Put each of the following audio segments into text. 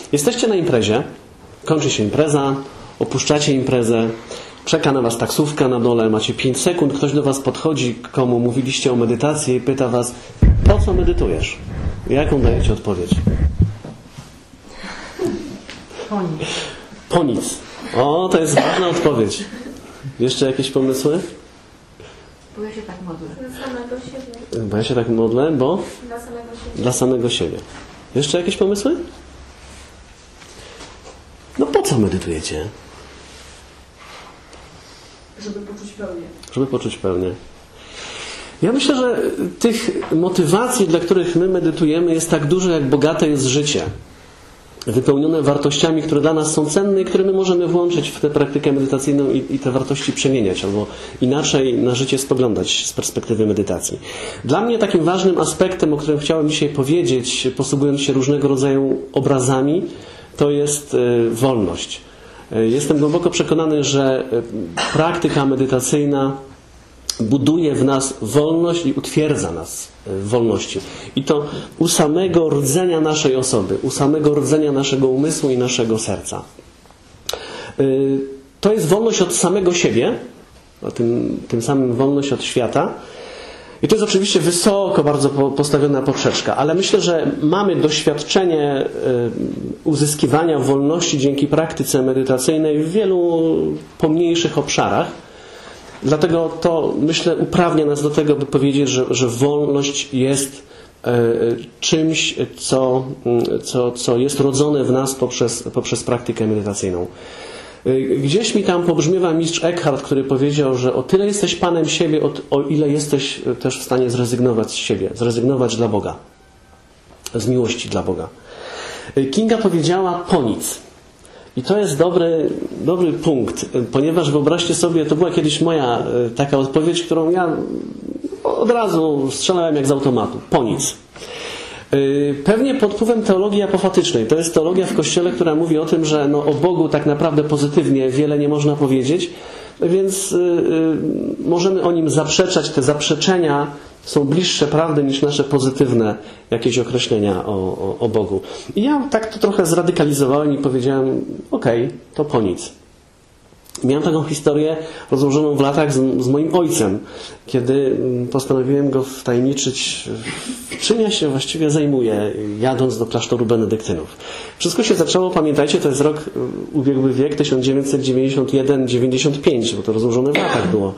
Jesteście na imprezie, kończy się impreza, opuszczacie imprezę, czeka na was taksówka na dole, macie 5 sekund, ktoś do was podchodzi, komu mówiliście o medytacji i pyta was, po co medytujesz? Jaką dajecie odpowiedź? Po nic. Po nic. O, to jest ważna odpowiedź. Jeszcze jakieś pomysły? Bo ja się tak modlę. Dla samego siebie. Bo ja się tak modlę, bo? Dla samego siebie. Dla samego siebie. Jeszcze jakieś pomysły? No po co medytujecie? Żeby poczuć pełnię. Żeby poczuć pełnię. Ja myślę, że tych motywacji, dla których my medytujemy, jest tak dużo, jak bogate jest życie. Wypełnione wartościami, które dla nas są cenne i które my możemy włączyć w tę praktykę medytacyjną i te wartości przemieniać, albo inaczej na życie spoglądać z perspektywy medytacji. Dla mnie takim ważnym aspektem, o którym chciałem dzisiaj powiedzieć, posługując się różnego rodzaju obrazami, to jest wolność. Jestem głęboko przekonany, że praktyka medytacyjna buduje w nas wolność i utwierdza nas w wolności. I to u samego rdzenia naszej osoby, u samego rdzenia naszego umysłu i naszego serca. To jest wolność od samego siebie, a tym samym wolność od świata. I to jest oczywiście wysoko bardzo postawiona poprzeczka, ale myślę, że mamy doświadczenie uzyskiwania wolności dzięki praktyce medytacyjnej w wielu pomniejszych obszarach. Dlatego to, myślę, uprawnia nas do tego, by powiedzieć, że wolność jest czymś, co jest rodzone w nas poprzez praktykę medytacyjną. Gdzieś mi tam pobrzmiewa mistrz Eckhart, który powiedział, że o tyle jesteś panem siebie, o ile jesteś też w stanie zrezygnować z siebie, zrezygnować dla Boga, z miłości dla Boga. Kinga powiedziała po nic. I to jest dobry punkt, ponieważ wyobraźcie sobie, to była kiedyś moja taka odpowiedź, którą ja od razu strzelałem jak z automatu. Po nic. Pewnie pod wpływem teologii apofatycznej. To jest teologia w Kościele, która mówi o tym, że o Bogu tak naprawdę pozytywnie wiele nie można powiedzieć, więc możemy o Nim zaprzeczać. Te zaprzeczenia są bliższe prawdy niż nasze pozytywne jakieś określenia o Bogu. I ja tak to trochę zradykalizowałem i powiedziałem, okej, to po nic. Miałem taką historię rozłożoną w latach z moim ojcem, kiedy postanowiłem go wtajemniczyć, czym ja się właściwie zajmuję, jadąc do klasztoru benedyktynów. Wszystko się zaczęło, pamiętajcie, to jest rok, ubiegły wiek, 1991-95, bo to rozłożone w latach było.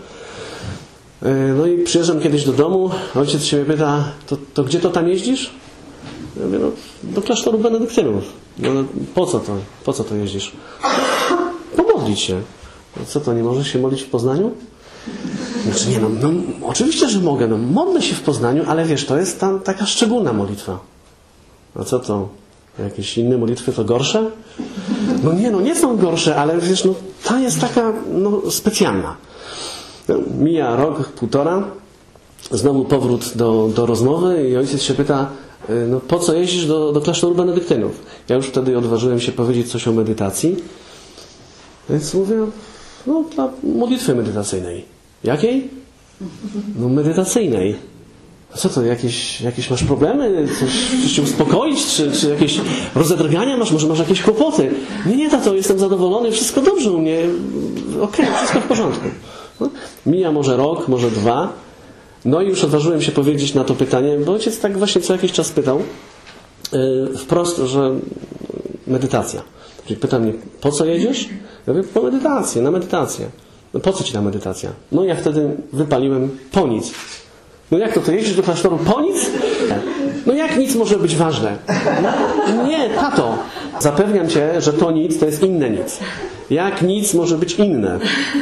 No i przyjeżdżam kiedyś do domu, ojciec się mnie pyta, to gdzie to tam jeździsz? Ja mówię, do klasztoru benedyktynów. No, po co to jeździsz? Pomodlić się. No co to, nie możesz się modlić w Poznaniu? Znaczy nie, oczywiście, że mogę. Modlę się w Poznaniu, ale wiesz, to jest tam taka szczególna modlitwa. A co to? Jakieś inne modlitwy to gorsze? Nie są gorsze, ale wiesz, ta jest taka specjalna. Mija rok, półtora, znowu powrót do rozmowy i ojciec się pyta, po co jeździsz do klasztoru benedyktynów? Ja już wtedy odważyłem się powiedzieć coś o medytacji, więc mówię, dla modlitwy medytacyjnej. Jakiej? Medytacyjnej. A co to, jakieś masz problemy? Coś cię uspokoić? Czy jakieś rozedrgania masz? Może masz jakieś kłopoty? Nie, tato, jestem zadowolony, wszystko dobrze u mnie. Okej, wszystko w porządku. Mija może rok, może 2. No i już odważyłem się powiedzieć na to pytanie, bo ojciec tak właśnie co jakiś czas pytał wprost, że medytacja. Czyli pyta mnie, po co jedziesz? Ja mówię, po medytację, na medytację. No po co ci ta medytacja? No ja wtedy wypaliłem po nic. No jak to jeździsz do klasztoru po nic? No jak nic może być ważne? Nie, tato. Zapewniam cię, że to nic to jest inne nic. Jak nic może być inne?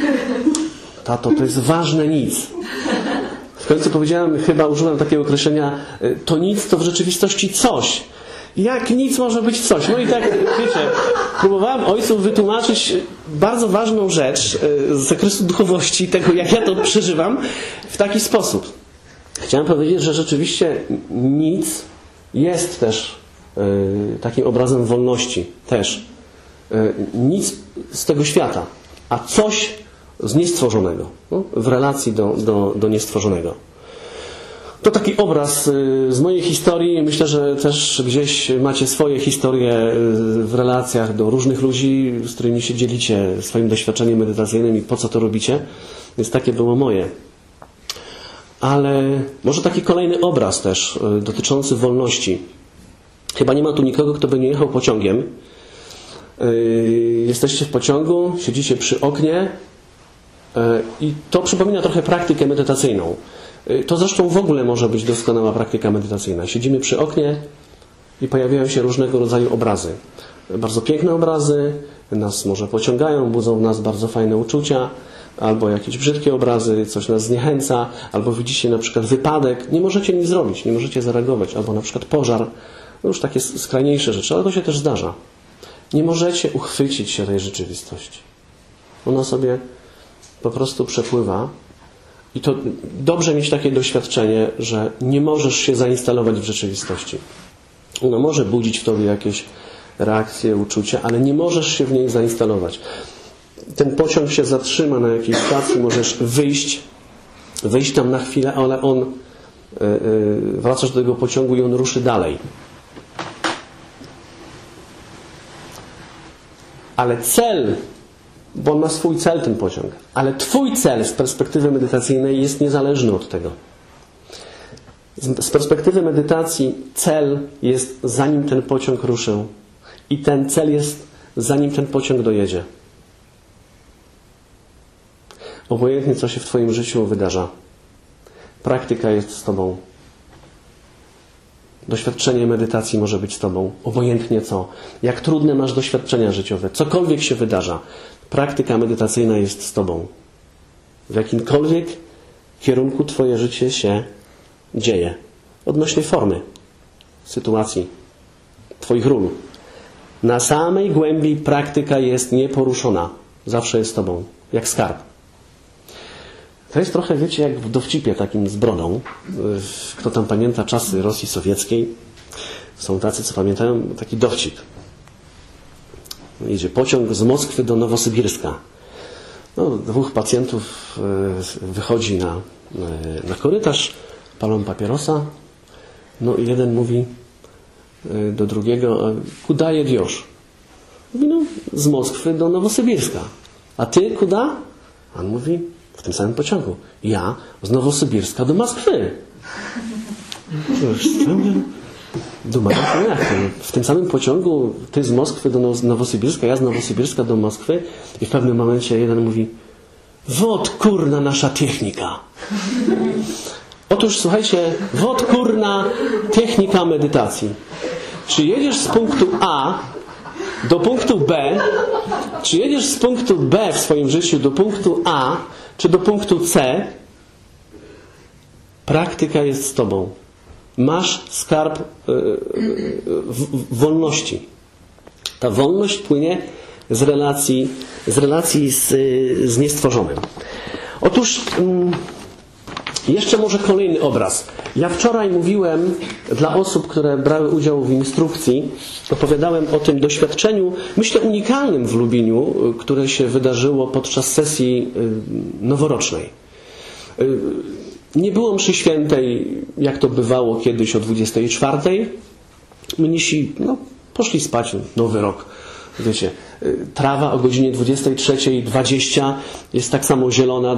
Tato, to jest ważne nic. W końcu powiedziałem, chyba użyłem takiego określenia, to nic to w rzeczywistości coś. Jak nic może być coś? No i tak, wiecie, próbowałem ojcu wytłumaczyć bardzo ważną rzecz z zakresu duchowości, tego jak ja to przeżywam, w taki sposób. Chciałem powiedzieć, że rzeczywiście nic jest też takim obrazem wolności. Też. Nic z tego świata, a coś z niestworzonego. W relacji do niestworzonego. To taki obraz z mojej historii. Myślę, że też gdzieś macie swoje historie w relacjach do różnych ludzi, z którymi się dzielicie swoim doświadczeniem medytacyjnym i po co to robicie. Więc takie było moje. Ale może taki kolejny obraz też dotyczący wolności. Chyba nie ma tu nikogo, kto by nie jechał pociągiem. Jesteście w pociągu, siedzicie przy oknie i to przypomina trochę praktykę medytacyjną. To zresztą w ogóle może być doskonała praktyka medytacyjna. Siedzimy przy oknie i pojawiają się różnego rodzaju obrazy. Bardzo piękne obrazy, nas może pociągają, budzą w nas bardzo fajne uczucia, albo jakieś brzydkie obrazy, coś nas zniechęca, albo widzicie na przykład wypadek, nie możecie nic zrobić, nie możecie zareagować, albo na przykład pożar, no już takie skrajniejsze rzeczy, ale to się też zdarza. Nie możecie uchwycić się tej rzeczywistości. Ona sobie po prostu przepływa i to dobrze mieć takie doświadczenie, że nie możesz się zainstalować w rzeczywistości. Ona może budzić w tobie jakieś reakcje, uczucia, ale nie możesz się w niej zainstalować. Ten pociąg się zatrzyma na jakiejś stacji, możesz wyjść tam na chwilę, ale wracasz do tego pociągu i on ruszy dalej. Ale cel, bo on ma swój cel, ten pociąg, ale twój cel z perspektywy medytacyjnej jest niezależny od tego. Z perspektywy medytacji cel jest, zanim ten pociąg ruszył, i ten cel jest, zanim ten pociąg dojedzie. Obojętnie, co się w twoim życiu wydarza, praktyka jest z tobą. Doświadczenie medytacji może być z tobą. Obojętnie co. Jak trudne masz doświadczenia życiowe, cokolwiek się wydarza, praktyka medytacyjna jest z tobą. W jakimkolwiek kierunku twoje życie się dzieje. Odnośnie formy, sytuacji, twoich ról. Na samej głębi praktyka jest nieporuszona. Zawsze jest z tobą. Jak skarb. To jest trochę, wiecie, jak w dowcipie takim z brodą. Kto tam pamięta czasy Rosji Sowieckiej? Są tacy, co pamiętają taki dowcip. Jedzie pociąg z Moskwy do Nowosybirska. No, dwóch pacjentów wychodzi na korytarz, palą papierosa. No i jeden mówi do drugiego: kuda jedziesz? Mówi: no, z Moskwy do Nowosybirska. A ty kuda? A on mówi: w tym samym pociągu. Ja z Nowosybirska do Moskwy. W tym samym pociągu ty z Moskwy do Nowosybirska, ja z Nowosybirska do Moskwy, i w pewnym momencie jeden mówi: wot kurna nasza technika. Otóż słuchajcie, wot kurna technika medytacji. Czy jedziesz z punktu A do punktu B, czy jedziesz z punktu B w swoim życiu do punktu A, czy do punktu C, praktyka jest z tobą. Masz skarb wolności. Ta wolność płynie z relacji z niestworzonym. Otóż jeszcze może kolejny obraz. Ja wczoraj mówiłem dla osób, które brały udział w instrukcji, opowiadałem o tym doświadczeniu, myślę, unikalnym w Lubliniu, które się wydarzyło podczas sesji noworocznej. Nie było mszy świętej, jak to bywało kiedyś o 24:00. Mnisi poszli spać, nowy rok. Wiecie, trawa o godzinie 23:20 jest tak samo zielona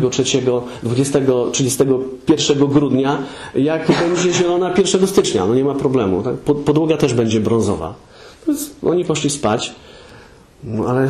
31 grudnia, jak będzie zielona 1 stycznia. No nie ma problemu. Tak? Podłoga też będzie brązowa. Więc oni poszli spać. No ale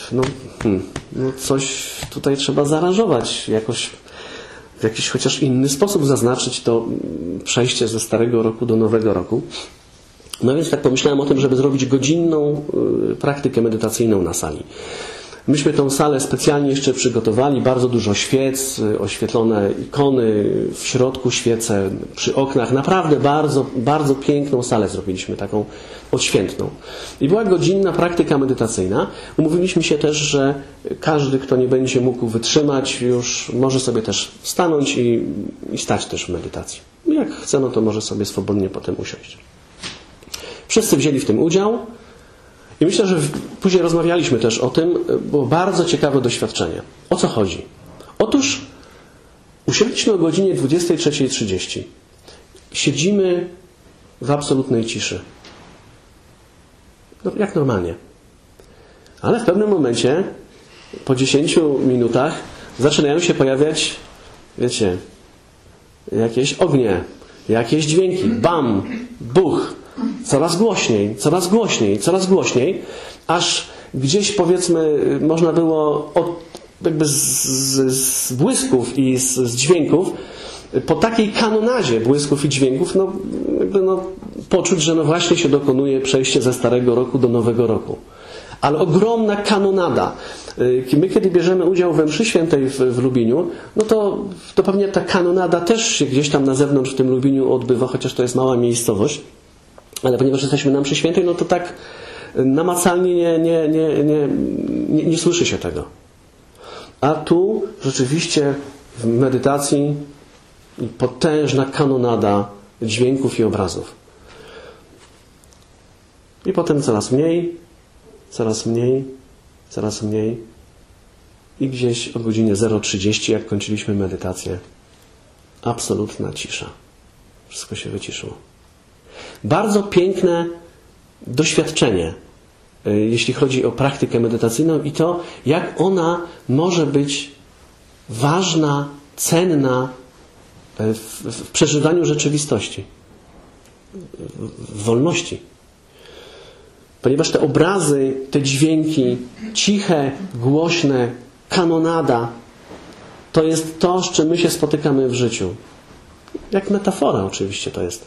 coś tutaj trzeba zaaranżować. W jakiś chociaż inny sposób zaznaczyć to przejście ze starego roku do nowego roku. No więc tak pomyślałem o tym, żeby zrobić godzinną praktykę medytacyjną na sali. Myśmy tą salę specjalnie jeszcze przygotowali, bardzo dużo świec, oświetlone ikony, w środku świece, przy oknach. Naprawdę bardzo, bardzo piękną salę zrobiliśmy, taką odświętną. I była godzinna praktyka medytacyjna. Umówiliśmy się też, że każdy, kto nie będzie mógł wytrzymać, już może sobie też stanąć i stać też w medytacji. Jak chce, no to może sobie swobodnie potem usiąść. Wszyscy wzięli w tym udział i myślę, że później rozmawialiśmy też o tym, było bardzo ciekawe doświadczenie. O co chodzi? Otóż usiedliśmy o godzinie 23:30. siedzimy w absolutnej ciszy. No, jak normalnie. Ale w pewnym momencie, po 10 minutach, zaczynają się pojawiać, wiecie, jakieś ognie, jakieś dźwięki. Bam, buch. Coraz głośniej, coraz głośniej, coraz głośniej. Aż gdzieś, powiedzmy, można było jakby z błysków i z dźwięków, po takiej kanonadzie błysków i dźwięków, poczuć, że właśnie się dokonuje przejście ze starego roku do nowego roku. Ale ogromna kanonada. My, kiedy bierzemy udział we mszy świętej w Lubliniu, no to pewnie ta kanonada też się gdzieś tam na zewnątrz w tym Lubliniu odbywa, chociaż to jest mała miejscowość. Ale ponieważ jesteśmy na mszy świętej, no to tak namacalnie nie słyszy się tego. A tu rzeczywiście w medytacji potężna kanonada dźwięków i obrazów. I potem coraz mniej, coraz mniej, coraz mniej. I gdzieś o godzinie 0:30, jak kończyliśmy medytację, absolutna cisza. Wszystko się wyciszyło. Bardzo piękne doświadczenie, jeśli chodzi o praktykę medytacyjną i to, jak ona może być ważna, cenna w przeżywaniu rzeczywistości, w wolności. Ponieważ te obrazy, te dźwięki, ciche, głośne, kanonada, to jest to, z czym my się spotykamy w życiu. Jak metafora oczywiście to jest.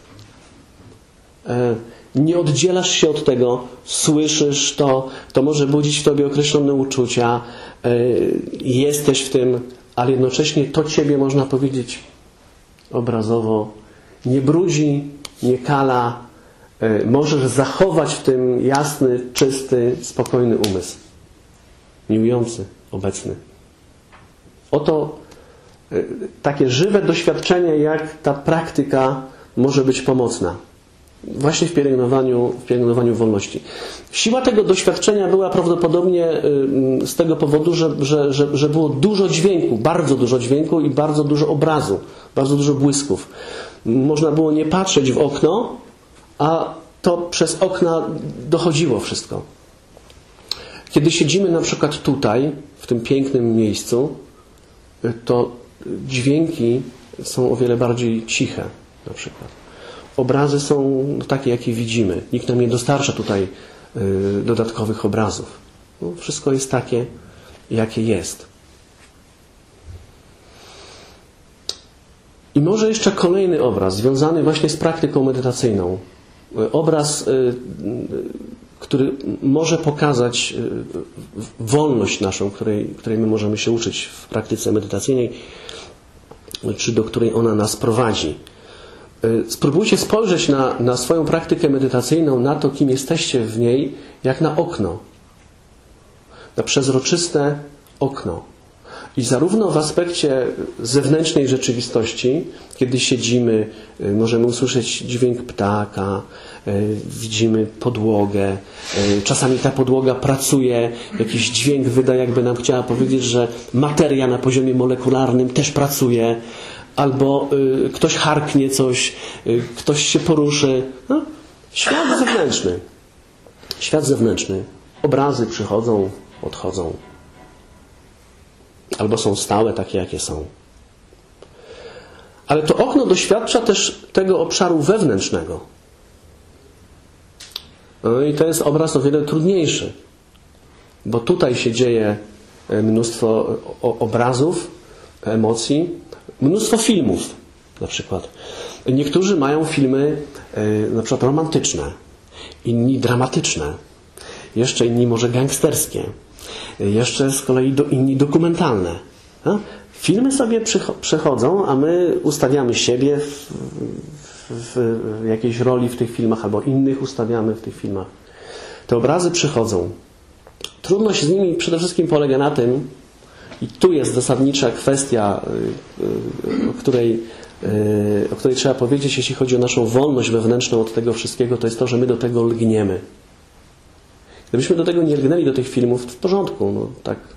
Nie oddzielasz się od tego, słyszysz to może budzić w tobie określone uczucia, jesteś w tym, ale jednocześnie to ciebie, można powiedzieć obrazowo, nie brudzi, nie kala. Możesz zachować w tym jasny, czysty, spokojny umysł. Miłujący, obecny. Oto takie żywe doświadczenie, jak ta praktyka może być pomocna. Właśnie w pielęgnowaniu wolności. Siła tego doświadczenia była prawdopodobnie z tego powodu, że było dużo dźwięku, bardzo dużo dźwięku i bardzo dużo obrazu, bardzo dużo błysków. Można było nie patrzeć w okno, a to przez okna dochodziło wszystko. Kiedy siedzimy na przykład tutaj, w tym pięknym miejscu, to dźwięki są o wiele bardziej ciche na przykład. Obrazy są takie, jakie widzimy. Nikt nam nie dostarcza tutaj dodatkowych obrazów. No, wszystko jest takie, jakie jest. I może jeszcze kolejny obraz, związany właśnie z praktyką medytacyjną. Obraz, który może pokazać wolność naszą, której my możemy się uczyć w praktyce medytacyjnej, czy do której ona nas prowadzi. Spróbujcie spojrzeć na swoją praktykę medytacyjną, na to, kim jesteście w niej, jak na okno. Na przezroczyste okno. I zarówno w aspekcie zewnętrznej rzeczywistości, kiedy siedzimy, możemy usłyszeć dźwięk ptaka, widzimy podłogę, czasami ta podłoga pracuje, jakiś dźwięk wydaje, jakby nam chciała powiedzieć, że materia na poziomie molekularnym też pracuje, albo ktoś harknie coś, ktoś się poruszy. No, świat zewnętrzny. Świat zewnętrzny. Obrazy przychodzą, odchodzą. Albo są stałe, takie jakie są. Ale to okno doświadcza też tego obszaru wewnętrznego. No i to jest obraz o wiele trudniejszy. Bo tutaj się dzieje mnóstwo obrazów, emocji, mnóstwo filmów na przykład. Niektórzy mają filmy na przykład romantyczne, inni dramatyczne, jeszcze inni może gangsterskie, jeszcze z kolei inni dokumentalne. Filmy sobie przechodzą, a my ustawiamy siebie w jakiejś roli w tych filmach, albo innych ustawiamy w tych filmach. Te obrazy przychodzą. Trudność z nimi przede wszystkim polega na tym, i tu jest zasadnicza kwestia, o której trzeba powiedzieć, jeśli chodzi o naszą wolność wewnętrzną od tego wszystkiego, to jest to, że my do tego lgniemy. Gdybyśmy do tego nie lgnęli, do tych filmów, w porządku, no tak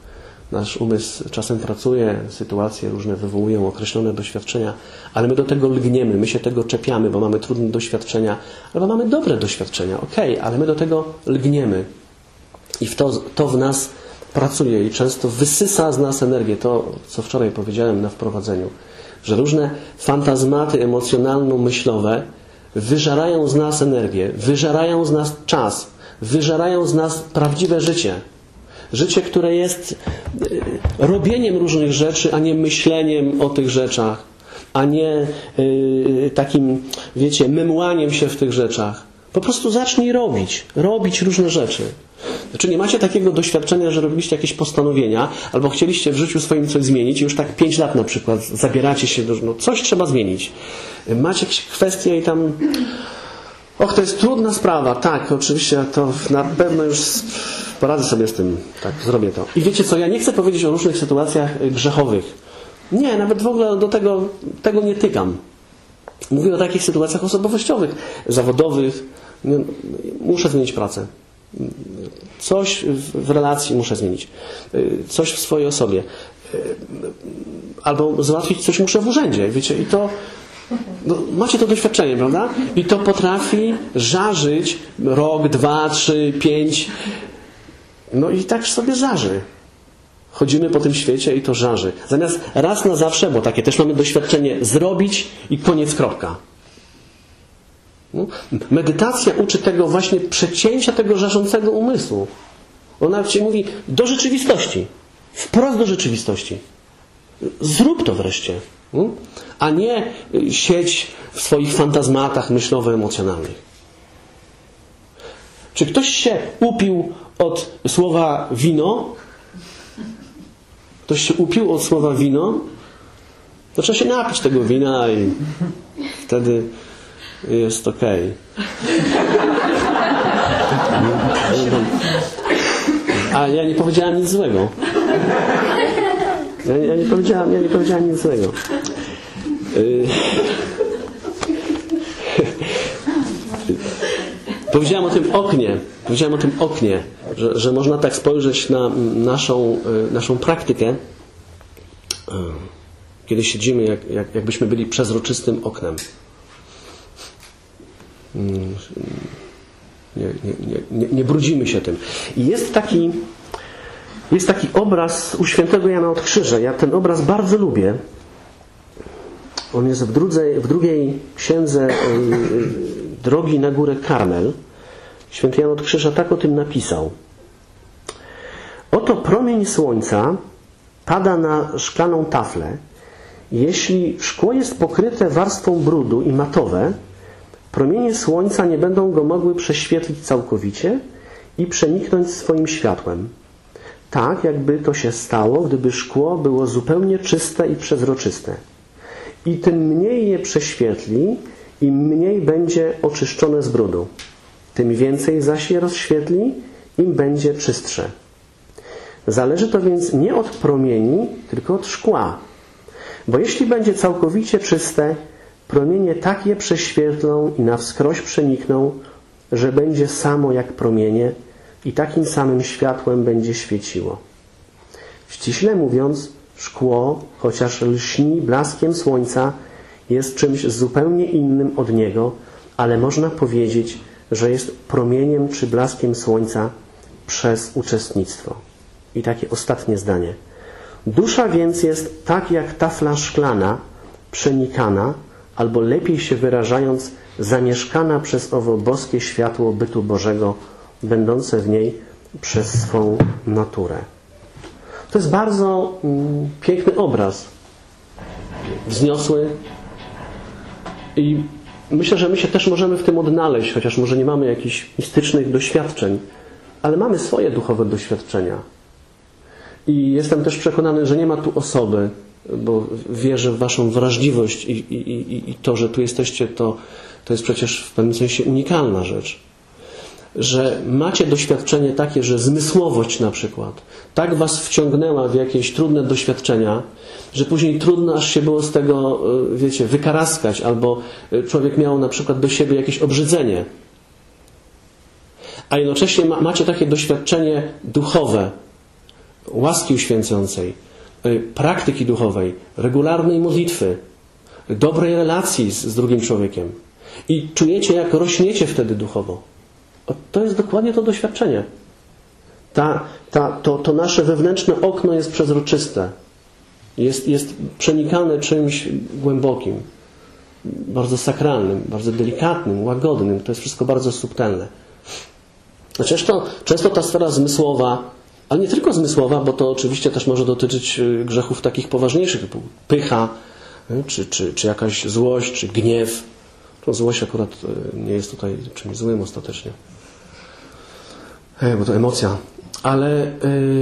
Nasz umysł czasem pracuje, sytuacje różne wywołują określone doświadczenia, ale my do tego lgniemy, my się tego czepiamy, bo mamy trudne doświadczenia, albo mamy dobre doświadczenia, okej, ale my do tego lgniemy. I to w nas pracuje i często wysysa z nas energię. To, co wczoraj powiedziałem na wprowadzeniu, że różne fantazmaty emocjonalno-myślowe wyżerają z nas energię, wyżerają z nas czas, wyżerają z nas prawdziwe życie. Życie, które jest robieniem różnych rzeczy, a nie myśleniem o tych rzeczach, a nie takim, wiecie, mymłaniem się w tych rzeczach. Po prostu zacznij robić różne rzeczy. Znaczy nie macie takiego doświadczenia, że robiliście jakieś postanowienia, albo chcieliście w życiu swoim coś zmienić i już tak 5 lat na przykład zabieracie się do... No coś trzeba zmienić. Macie jakieś kwestie i tam... to jest trudna sprawa. Tak, oczywiście to na pewno już poradzę sobie z tym. Tak, zrobię to. I wiecie co, ja nie chcę powiedzieć o różnych sytuacjach grzechowych. Nie, nawet w ogóle do tego nie tykam. Mówię o takich sytuacjach osobowościowych, zawodowych. Muszę zmienić pracę. Coś w relacji muszę zmienić. Coś w swojej osobie. Albo załatwić coś muszę w urzędzie. Wiecie, i to... macie to doświadczenie, prawda? I to potrafi żarzyć rok, 2, 3, 5. No i tak sobie żarzy. Chodzimy po tym świecie i to żarzy. Zamiast raz na zawsze, bo takie też mamy doświadczenie, zrobić i koniec, kropka. Medytacja uczy tego właśnie przecięcia tego żarzącego umysłu. Ona ci mówi do rzeczywistości. Wprost do rzeczywistości. Zrób to wreszcie. A nie siedź w swoich fantazmatach myślowo-emocjonalnych. Czy ktoś się upił od słowa wino? Ktoś się upił od słowa wino? To trzeba się napić tego wina i wtedy jest okej. A ja nie powiedziałem nic złego. Ja nie powiedziałem nic złego. Powiedziałem o tym oknie, że można tak spojrzeć na naszą praktykę, kiedy siedzimy, jakbyśmy byli przezroczystym oknem. Nie brudzimy się tym. I jest taki obraz u świętego Jana od Krzyża. Ja ten obraz bardzo lubię. On jest w drugiej księdze Drogi na górę Karmel. Święty Jan od Krzyża tak o tym napisał. Oto promień słońca pada na szklaną taflę. Jeśli szkło jest pokryte warstwą brudu i matowe, promienie słońca nie będą go mogły prześwietlić całkowicie i przeniknąć swoim światłem. Tak, jakby to się stało, gdyby szkło było zupełnie czyste i przezroczyste. I tym mniej je prześwietli, im mniej będzie oczyszczone z brudu. Tym więcej zaś je rozświetli, im będzie czystsze. Zależy to więc nie od promieni, tylko od szkła. Bo jeśli będzie całkowicie czyste, promienie tak je prześwietlą i na wskroś przenikną, że będzie samo jak promienie i takim samym światłem będzie świeciło. Ściśle mówiąc, szkło, chociaż lśni blaskiem słońca, jest czymś zupełnie innym od niego, ale można powiedzieć, że jest promieniem czy blaskiem słońca przez uczestnictwo. I takie ostatnie zdanie. Dusza więc jest tak jak tafla szklana, przenikana, albo lepiej się wyrażając, zamieszkana przez owo boskie światło bytu Bożego, będące w niej przez swą naturę. To jest bardzo piękny obraz. Wzniosły. I myślę, że my się też możemy w tym odnaleźć, chociaż może nie mamy jakichś mistycznych doświadczeń, ale mamy swoje duchowe doświadczenia. I jestem też przekonany, że nie ma tu osoby, bo wierzę w waszą wrażliwość i to, że tu jesteście, to jest przecież w pewnym sensie unikalna rzecz. Że macie doświadczenie takie, że zmysłowość na przykład tak was wciągnęła w jakieś trudne doświadczenia, że później trudno aż się było z tego, wiecie, wykaraskać, albo człowiek miał na przykład do siebie jakieś obrzydzenie. A jednocześnie macie takie doświadczenie duchowe, łaski uświęcającej, praktyki duchowej, regularnej modlitwy, dobrej relacji z drugim człowiekiem i czujecie, jak rośniecie wtedy duchowo. To jest dokładnie to doświadczenie. To nasze wewnętrzne okno jest przezroczyste. Jest przenikane czymś głębokim, bardzo sakralnym, bardzo delikatnym, łagodnym. To jest wszystko bardzo subtelne. Często ta sfera zmysłowa, ale nie tylko zmysłowa, bo to oczywiście też może dotyczyć grzechów takich poważniejszych, typu pycha, czy jakaś złość, czy gniew. To złość akurat nie jest tutaj czymś złym ostatecznie, bo to emocja. Ale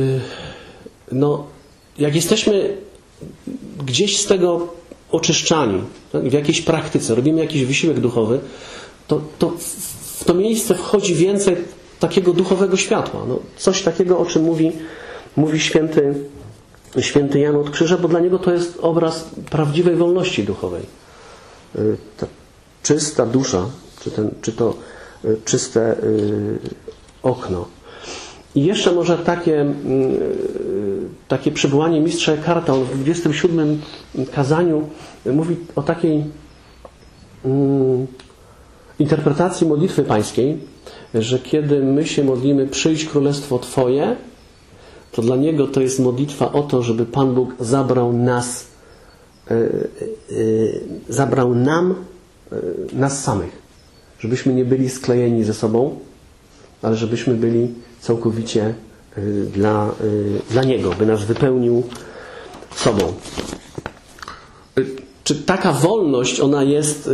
jak jesteśmy gdzieś z tego oczyszczani, tak, w jakiejś praktyce, robimy jakiś wysiłek duchowy, to w to miejsce wchodzi więcej takiego duchowego światła. Coś takiego, o czym mówi święty Jan od Krzyża, bo dla niego to jest obraz prawdziwej wolności duchowej. Ta czysta dusza, czy to czyste okno. I jeszcze może takie przywołanie mistrza Eckharta. On w 27 kazaniu mówi o takiej interpretacji modlitwy pańskiej, że kiedy my się modlimy przyjdź królestwo Twoje, to dla Niego to jest modlitwa o to, żeby Pan Bóg zabrał nam nas samych. Żebyśmy nie byli sklejeni ze sobą, ale żebyśmy byli całkowicie dla Niego, by nas wypełnił sobą. Czy taka wolność, ona jest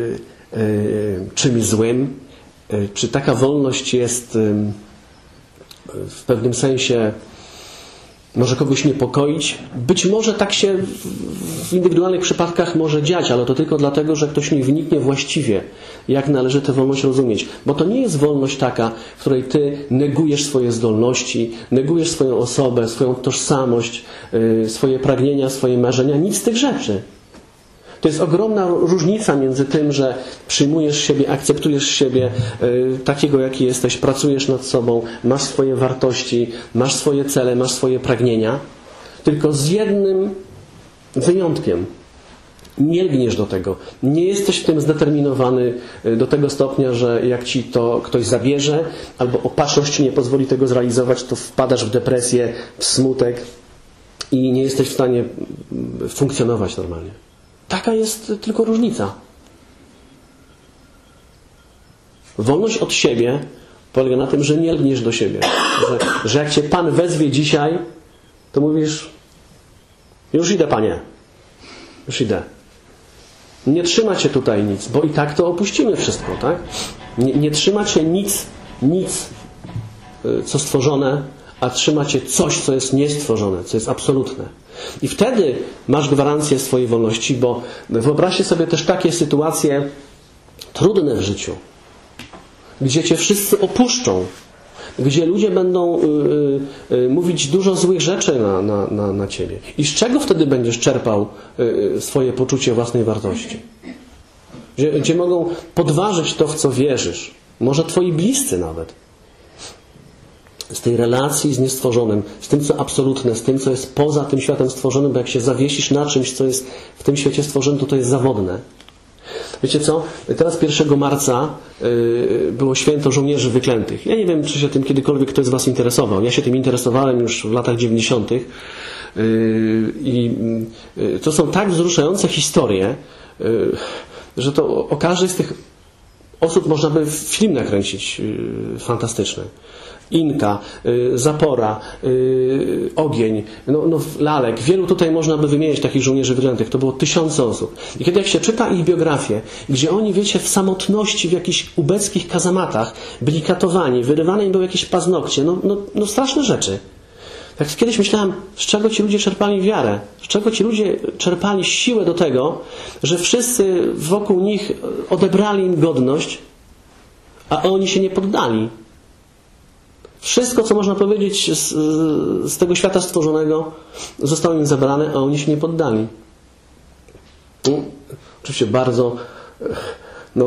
czymś złym? Czy taka wolność jest w pewnym sensie może kogoś niepokoić? Być może tak się w indywidualnych przypadkach może dziać, ale to tylko dlatego, że ktoś nie wniknie właściwie, jak należy tę wolność rozumieć. Bo to nie jest wolność taka, w której ty negujesz swoje zdolności, negujesz swoją osobę, swoją tożsamość, swoje pragnienia, swoje marzenia. Nic z tych rzeczy. To jest ogromna różnica między tym, że przyjmujesz siebie, akceptujesz siebie takiego, jaki jesteś, pracujesz nad sobą, masz swoje wartości, masz swoje cele, masz swoje pragnienia, tylko z jednym wyjątkiem. Nie lgniesz do tego. Nie jesteś w tym zdeterminowany do tego stopnia, że jak ci to ktoś zabierze, albo opatrzność ci nie pozwoli tego zrealizować, to wpadasz w depresję, w smutek i nie jesteś w stanie funkcjonować normalnie. Taka jest tylko różnica. Wolność od siebie polega na tym, że nie lgniesz do siebie. Że jak cię Pan wezwie dzisiaj, to mówisz: już idę, Panie. Już idę. Nie trzyma cię tutaj nic, bo i tak to opuścimy wszystko, tak? Nie trzyma cię nic, co stworzone, a trzyma cię coś, co jest niestworzone, co jest absolutne. I wtedy masz gwarancję swojej wolności, bo wyobraźcie sobie też takie sytuacje trudne w życiu, gdzie cię wszyscy opuszczą, gdzie ludzie będą mówić dużo złych rzeczy na ciebie. I z czego wtedy będziesz czerpał swoje poczucie własnej wartości? Gdzie mogą podważyć to, w co wierzysz. Może twoi bliscy nawet. Z tej relacji z niestworzonym, z tym, co absolutne, z tym, co jest poza tym światem stworzonym, bo jak się zawiesisz na czymś, co jest w tym świecie stworzonym, to jest zawodne. Wiecie co? Teraz 1 marca było święto żołnierzy wyklętych. Ja nie wiem, czy się tym kiedykolwiek ktoś z was interesował. Ja się tym interesowałem już w latach 90. I to są tak wzruszające historie, że to o każdej z tych osób można by film nakręcić fantastyczny. Inka, Zapora, Ogień, Lalek. Wielu tutaj można by wymienić takich żołnierzy wyklętych. To było 1000 osób. I kiedy jak się czyta ich biografię, gdzie oni, wiecie, w samotności, w jakichś ubeckich kazamatach byli katowani, wyrywane im były jakieś paznokcie. Straszne rzeczy. Tak kiedyś myślałem, z czego ci ludzie czerpali wiarę? Z czego ci ludzie czerpali siłę do tego, że wszyscy wokół nich odebrali im godność, a oni się nie poddali. Wszystko, co można powiedzieć z tego świata stworzonego, zostało im zabrane, a oni się nie poddali. Oczywiście bardzo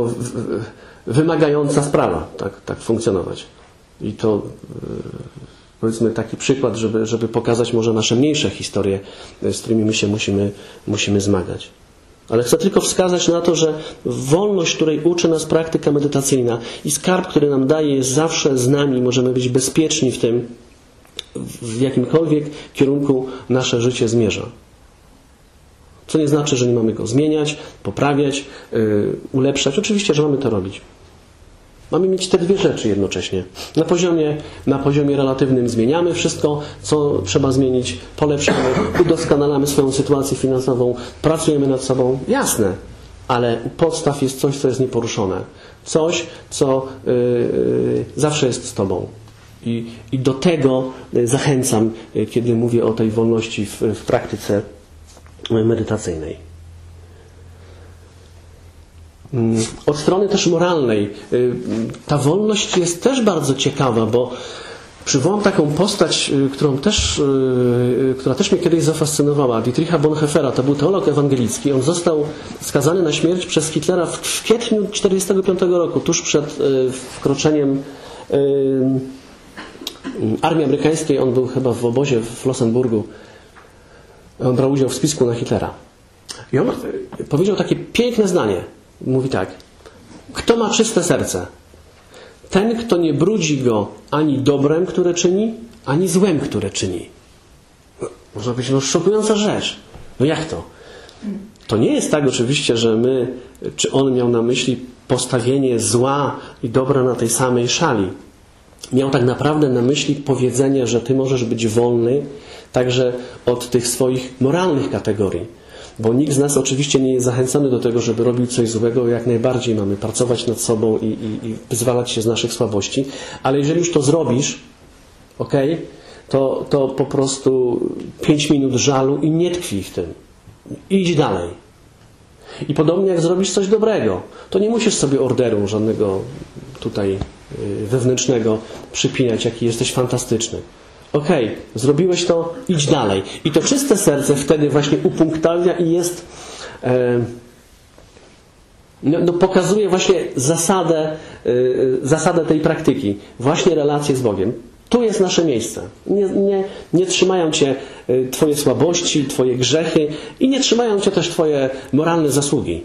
wymagająca sprawa, tak funkcjonować. I to powiedzmy taki przykład, żeby pokazać może nasze mniejsze historie, z którymi my się musimy zmagać. Ale chcę tylko wskazać na to, że wolność, której uczy nas praktyka medytacyjna i skarb, który nam daje, jest zawsze z nami. Możemy być bezpieczni w tym, w jakimkolwiek kierunku nasze życie zmierza. Co nie znaczy, że nie mamy go zmieniać, poprawiać, ulepszać. Oczywiście, że mamy to robić. Mamy mieć te dwie rzeczy jednocześnie. Na poziomie relatywnym zmieniamy wszystko, co trzeba zmienić, polepszamy, udoskonalamy swoją sytuację finansową, pracujemy nad sobą. Jasne, ale u podstaw jest coś, co jest nieporuszone. Coś, co zawsze jest z Tobą. I do tego zachęcam, kiedy mówię o tej wolności w praktyce medytacyjnej. Od strony też moralnej ta wolność jest też bardzo ciekawa, bo przywołam taką postać, która też mnie kiedyś zafascynowała. Dietricha Bonhoeffera, to był teolog ewangelicki. On został skazany na śmierć przez Hitlera w kwietniu 1945 roku, tuż przed wkroczeniem armii amerykańskiej. On był chyba w obozie w Flossenburgu. On brał udział w spisku na Hitlera. I on powiedział takie piękne zdanie. Mówi tak: kto ma czyste serce? Ten, kto nie brudzi go ani dobrem, które czyni, ani złem, które czyni. Można powiedzieć, szokująca rzecz. Jak to? To nie jest tak oczywiście, że czy on miał na myśli postawienie zła i dobra na tej samej szali. Miał tak naprawdę na myśli powiedzenie, że ty możesz być wolny także od tych swoich moralnych kategorii. Bo nikt z nas oczywiście nie jest zachęcony do tego, żeby robił coś złego. Jak najbardziej mamy pracować nad sobą i wyzwalać się z naszych słabości. Ale jeżeli już to zrobisz, to po prostu 5 minut żalu i nie tkwij w tym. Idź dalej. I podobnie jak zrobisz coś dobrego, to nie musisz sobie orderu żadnego tutaj wewnętrznego przypinać, jaki jesteś fantastyczny. Zrobiłeś to, idź dalej. I to czyste serce wtedy właśnie upunktawia i jest pokazuje właśnie zasadę tej praktyki. Właśnie relacje z Bogiem. Tu jest nasze miejsce. Nie trzymają Cię Twoje słabości, Twoje grzechy i nie trzymają Cię też Twoje moralne zasługi.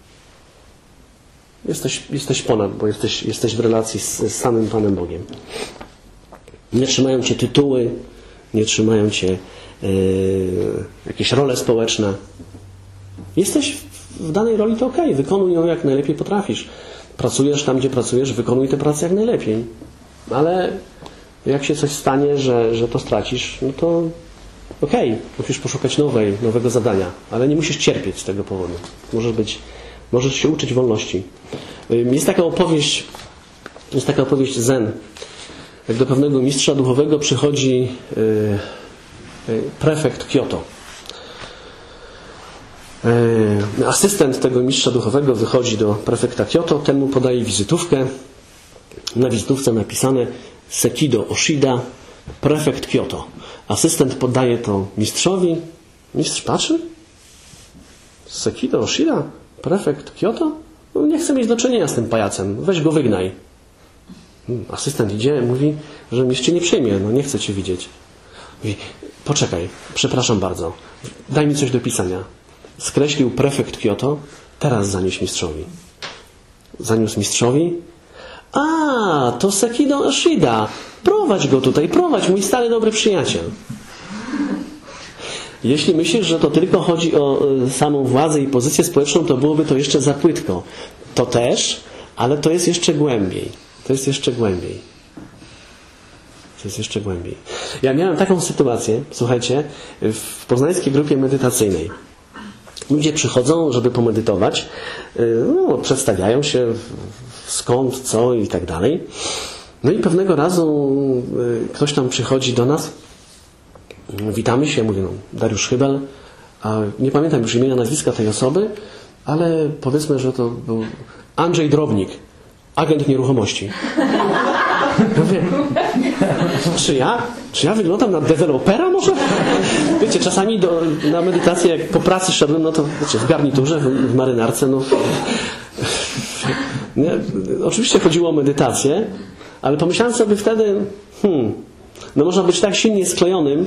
Jesteś ponad, bo jesteś w relacji z samym Panem Bogiem. Nie trzymają Cię tytuły, nie trzymają Cię jakieś role społeczne. Jesteś w danej roli, to wykonuj ją jak najlepiej potrafisz. Pracujesz tam, gdzie pracujesz, wykonuj tę pracę jak najlepiej. Ale jak się coś stanie, że to stracisz, no to musisz poszukać nowego zadania. Ale nie musisz cierpieć z tego powodu. Możesz się uczyć wolności. Jest taka opowieść zen. Jak do pewnego mistrza duchowego przychodzi prefekt Kyoto. Asystent tego mistrza duchowego wychodzi do prefekta Kyoto, ten mu podaje wizytówkę. Na wizytówce napisane Sekido Oshida, prefekt Kyoto. Asystent podaje to mistrzowi. Mistrz patrzy. Sekido Oshida, prefekt Kyoto? Nie chcę mieć do czynienia z tym pajacem. Weź go wygnaj. Asystent idzie, mówi, że mistrz Cię nie przyjmie, nie chce Cię widzieć. Mówi, poczekaj, przepraszam bardzo, daj mi coś do pisania. Skreślił prefekt Kyoto, teraz zanieś mistrzowi. Zaniósł mistrzowi. To Sekido Oshida, prowadź go tutaj, mój stary dobry przyjaciel. Jeśli myślisz, że to tylko chodzi o samą władzę i pozycję społeczną, to byłoby to jeszcze za płytko. To też, ale to jest jeszcze głębiej. To jest jeszcze głębiej. Ja miałem taką sytuację, słuchajcie, w poznańskiej grupie medytacyjnej. Ludzie przychodzą, żeby pomedytować, przedstawiają się skąd, co i tak dalej. No i pewnego razu ktoś tam przychodzi do nas, witamy się, mówię, Dariusz Chybel, a nie pamiętam już imienia, nazwiska tej osoby, ale powiedzmy, że to był Andrzej Drobnik, agent nieruchomości. Mówię, czy ja wyglądam na dewelopera może? Wiecie, czasami na medytację, jak po pracy szedłem, to w garniturze, w marynarce, oczywiście chodziło o medytację, ale pomyślałem sobie wtedy, No można być tak silnie sklejonym,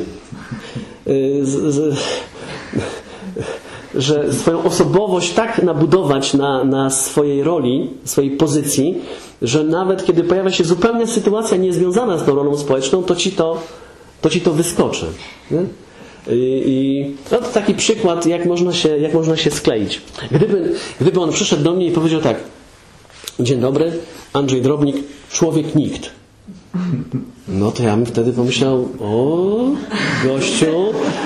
że swoją osobowość tak nabudować na swojej roli, swojej pozycji, że nawet kiedy pojawia się zupełnie sytuacja niezwiązana z tą rolą społeczną, to ci to wyskoczy. Nie? I to taki przykład, jak można się skleić. Gdyby on przyszedł do mnie i powiedział tak: dzień dobry, Andrzej Drobnik, człowiek nikt. No to ja bym wtedy pomyślał: o, gościu,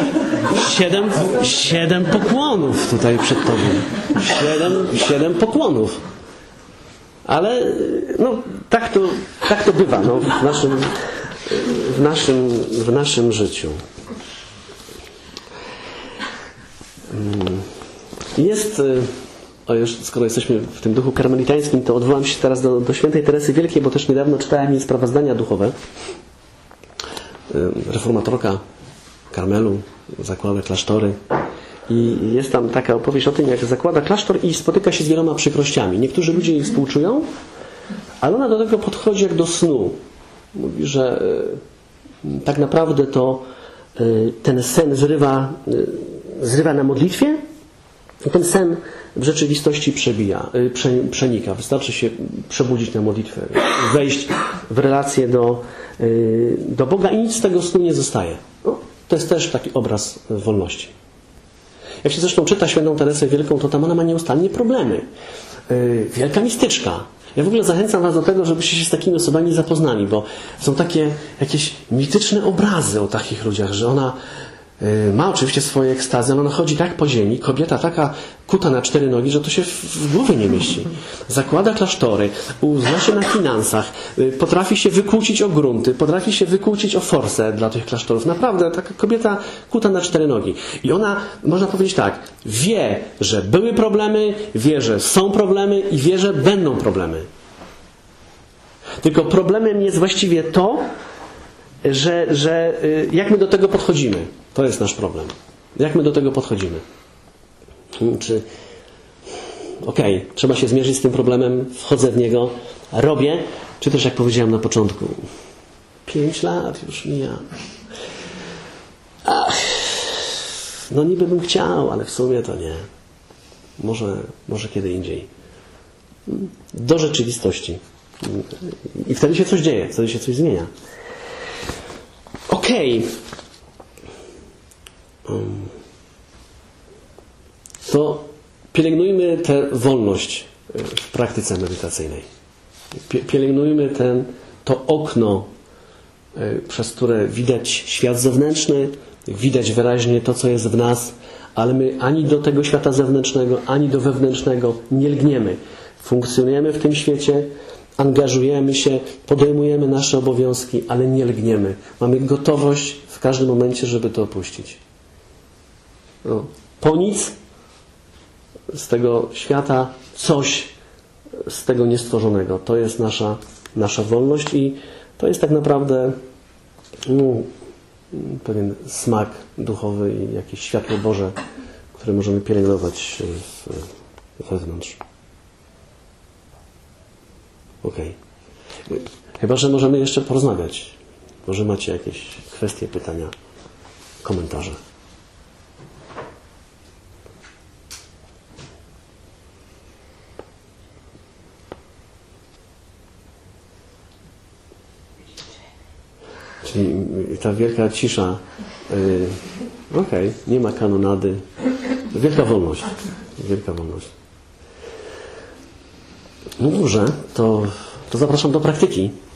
7 pokłonów tutaj przed tobą. 7 pokłonów. Ale no, tak to bywa no, w naszym życiu. Jest, już skoro jesteśmy w tym duchu karmelitańskim, to odwołam się teraz do świętej Teresy Wielkiej, bo też niedawno czytałem jej sprawozdania duchowe. Reformatorka Karmelu, zakłada klasztory. I jest tam taka opowieść o tym, jak zakłada klasztor i spotyka się z wieloma przykrościami. Niektórzy ludzie jej współczują, ale ona do tego podchodzi jak do snu. Mówi, że tak naprawdę to ten sen zrywa na modlitwie i ten sen w rzeczywistości przenika. Wystarczy się przebudzić na modlitwę, wejść w relację do Boga i nic z tego snu nie zostaje. No, to jest też taki obraz wolności. Jak się zresztą czyta świętą Teresę Wielką, to tam ona ma nieustannie problemy. Wielka mistyczka. Ja w ogóle zachęcam was do tego, żebyście się z takimi osobami zapoznali, bo są takie jakieś mityczne obrazy o takich ludziach, że ona ma oczywiście swoje ekstazy, ale ona chodzi tak po ziemi, kobieta taka kuta na 4 nogi, że to się w głowie nie mieści. Zakłada klasztory, zna się na finansach, potrafi się wykłócić o grunty, potrafi się wykłócić o forsę dla tych klasztorów. Naprawdę, taka kobieta kuta na 4 nogi. I ona, można powiedzieć tak, wie, że były problemy, wie, że są problemy i wie, że będą problemy. Tylko problemem jest właściwie to, że jak my do tego podchodzimy. To jest nasz problem. Jak my do tego podchodzimy? Czy trzeba się zmierzyć z tym problemem, wchodzę w niego, robię, czy też jak powiedziałem na początku, 5 lat już mija. No niby bym chciał, ale w sumie to nie. Może kiedy indziej. Do rzeczywistości. I wtedy się coś dzieje, wtedy się coś zmienia. To pielęgnujmy tę wolność w praktyce medytacyjnej. Pielęgnujmy to okno, przez które widać świat zewnętrzny, widać wyraźnie to, co jest w nas, ale my ani do tego świata zewnętrznego, ani do wewnętrznego nie lgniemy. Funkcjonujemy w tym świecie, angażujemy się, podejmujemy nasze obowiązki, ale nie lgniemy. Mamy gotowość w każdym momencie, żeby to opuścić. No, po nic z tego świata, coś z tego niestworzonego. To jest nasza wolność i to jest tak naprawdę pewien smak duchowy i jakieś światło Boże, które możemy pielęgnować wewnątrz. Chyba że możemy jeszcze porozmawiać. Może macie jakieś kwestie, pytania, komentarze. Czyli ta wielka cisza. Nie ma kanonady. Wielka wolność. Wielka wolność. No dobrze, to zapraszam do praktyki.